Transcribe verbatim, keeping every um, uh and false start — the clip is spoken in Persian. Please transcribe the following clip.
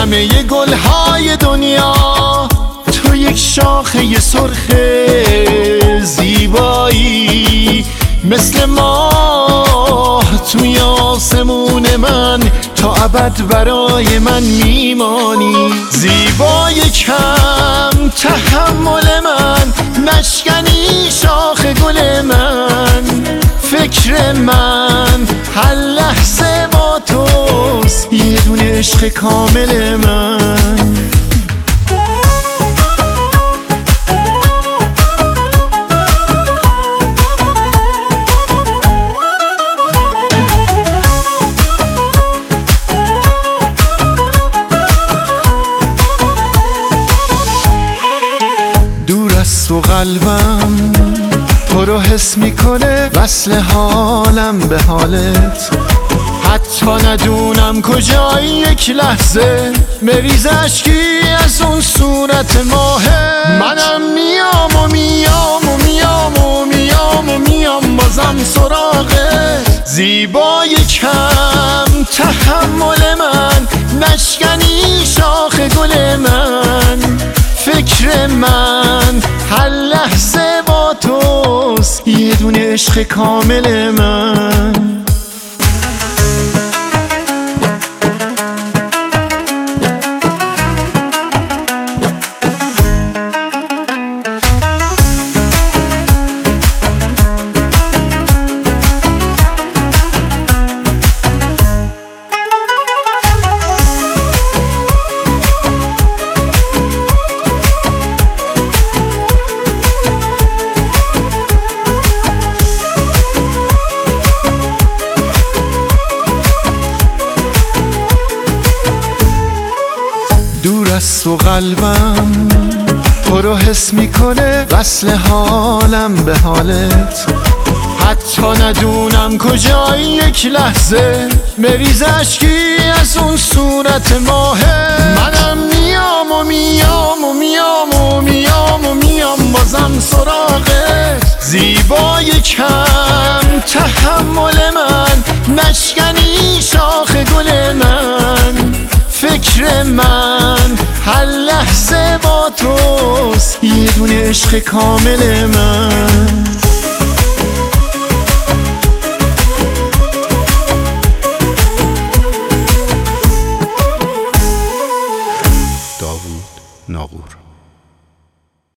همه گلهای دنیا تو یک شاخه سرخ زیبایی، مثل ماه توی آسمون من تا ابد برای من میمانی. زیبای کم تحمل من، نشکنی شاخ گل من، فکر من هر لحظه با توست، یه دونه عشق کامل من. تو قلبم تو رو حس میکنه، وصل حالم به حالت، حتی ندونم کجایی یک لحظه مریز اشکی از اون صورت ماهت. منم میام و میام و میام و میام و میام بازم سراغت. زیبای کم تحمل من، نشکنی شاخ گل من، فکر من هر لحظه با توست، یه دونه عشق کامل من. دور از تو قلبم تو رو حس میکنه، وصل حالم به حالت، حتی ندونم کجایی یک لحظه مریز اشکی از اون صورت ماهت. منم میام و میام و میام و میام و میام بازم سراغت. زیبای کم تحمل من، نشکنی شاخ گل من، فکر من هر لحظه با توست، یه دونه عشق کامل من. داوود ناقور.